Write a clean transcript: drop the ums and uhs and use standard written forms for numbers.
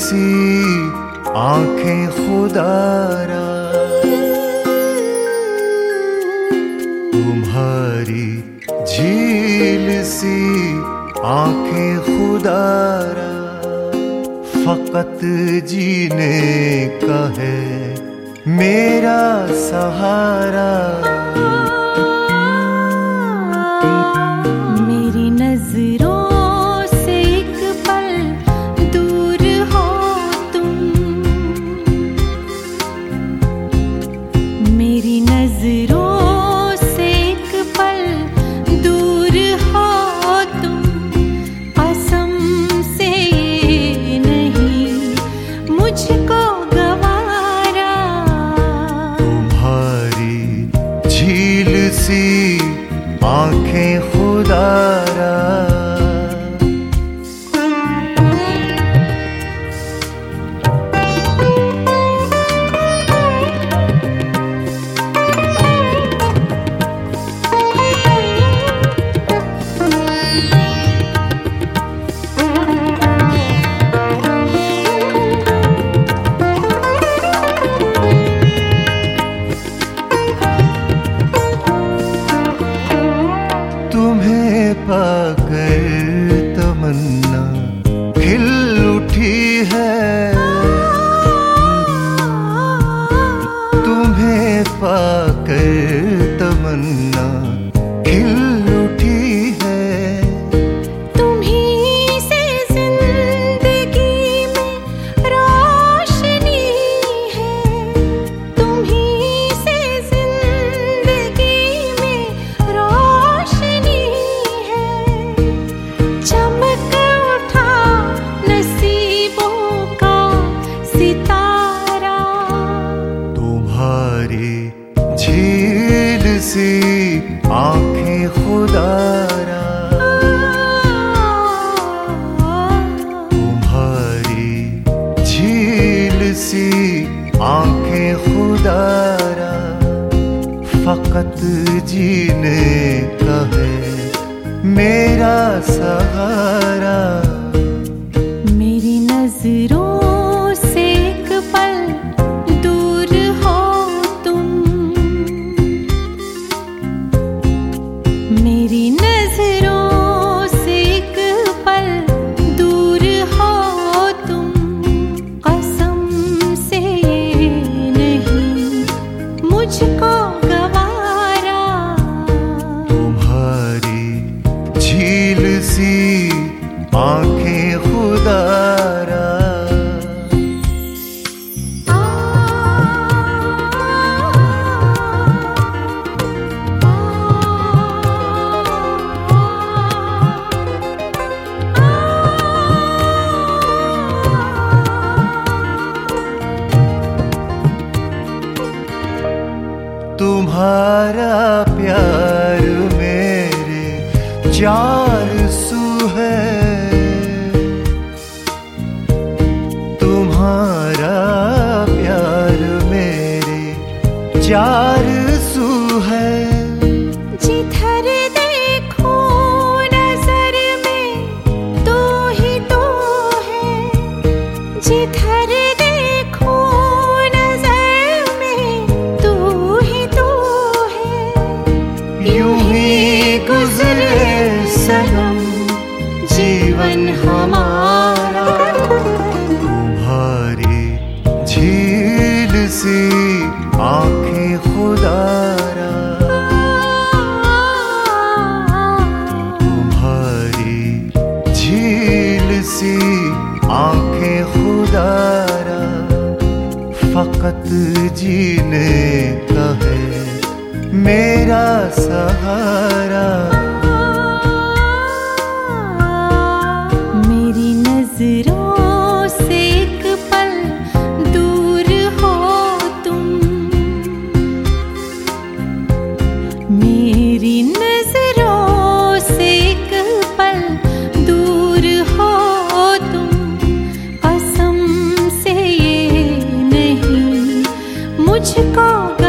सी आंखें खुदारा, तुम्हारी झील सी आंखें खुदारा, फकत जीने का है मेरा सहारा। मेरी नजरों से एक पल दूर हो तुम, मेरी नजरों से एक पल दूर हो तुम, कसम से ये नहीं मुझको गवारा। तुम्हारी झील सी आंखें खुदारा, तुम्हें पाकर तमन्ना खिल उठी है, तुम्हें पाकर तमन्ना खिल उठी है। तुम्हीं से जिंदगी में रोशनी है, तुम्हीं से जिंदगी में रोशनी है, चमक उठा नसीबों का सितारा। तुम्हारी झील सी आंखें खुदारा, तुम्हारी झील सी आंखें खुदारा, फकत जीने का है मेरा सहारा। मेरी नजरों से एक पल दूर हो तुम, मेरी नजरों से एक पल दूर हो तुम, कसम से ये नहीं मुझको गवारा। तुम्हारी झील सी आंखें खुदारा, तुम्हारा प्यार मेरे चार सू है, तुम्हारा प्यार मेरे चार सू है। जिधर देखो नजर में तू ही तो है, जिधर देखो नजर में तू ही तो है। यूं ही गुजरे सनम जीवन हमारा, तुम्हारी झील सी आंखें खुदारा, तुम्हारी झील सी आंखें खुदारा, फकत जीने का है मेरा सहारा। मेरी नजरों से एक पल दूर हो तुम, मेरी नजरों से एक पल दूर हो तुम, कसम से ये नहीं मुझको